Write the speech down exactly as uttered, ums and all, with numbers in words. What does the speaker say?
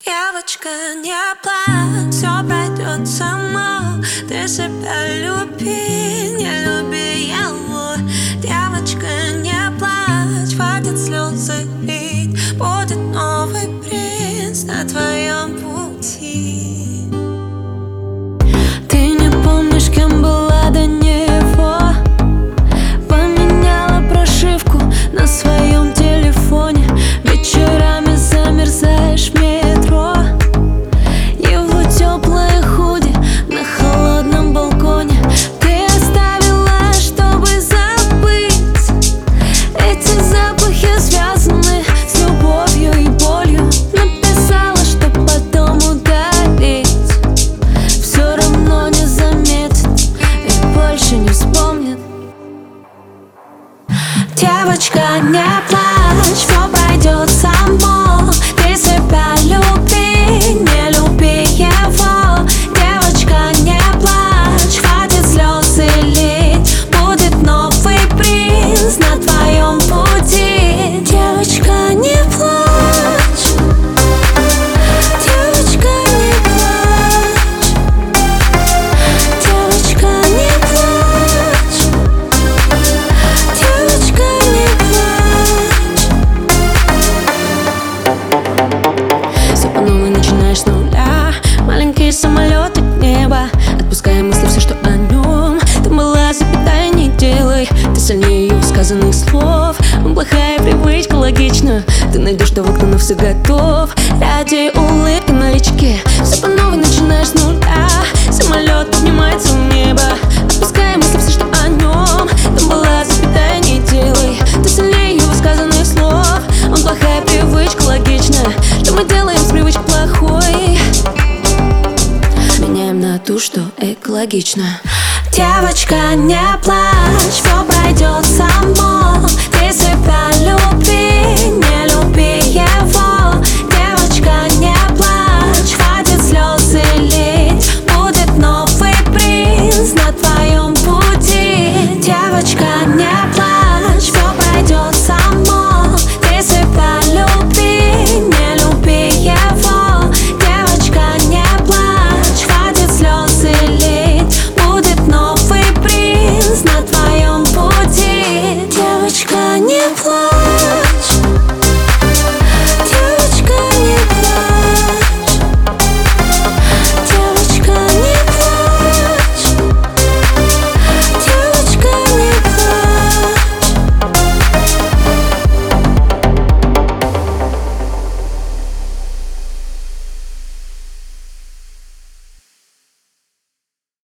Девочка, не плачь, все пройдет само. Ты себя люби, не люби его. Девочка, не плачь, хватит слезы лить. Будет новый принц на твоем пути. Ты не помнишь, кем была до него. Поменяла прошивку на своем телефоне. Вечерами замерзаешь в метро. Его теплое худи на холодном балконе. Ты оставила, чтобы забыть. Эти запахи связаны с любовью и болью. Написала, что потом удалить. Все равно не заметит и больше не вспомнит. Девочка, не плачь, все пройдет само. Ты себя люби, не люби его. Девочка, не плачь, хватит слезы лить. Будет новый принц на твоем пути. Девочка, не плачь. Девочка, не плачь. Девочка, не плачь. Девочка, не плачь. Все по новой начинаешь с нуля. Маленький самолет от неба. Отпуская мысли, все, что о нем. Ты была, запятая, не делай. Ты сильнее его сказанных слов. Плохая привычка, логично. Ты найдешь того, кто на все готов. Ради улыбки на личике. Все по новой начинаешь с нуля. Самолет поднимается в небо. Отпуская мысли, все, что о нем. Ты была, запятая, не делай. Ты сильнее его сказанных слов. Он плохая привычка, логично. Что мы делаем с привычкой плохой? Меняем на ту, что экологично. Девочка, не плачь, все пройдет само. Ты себя люби, не люби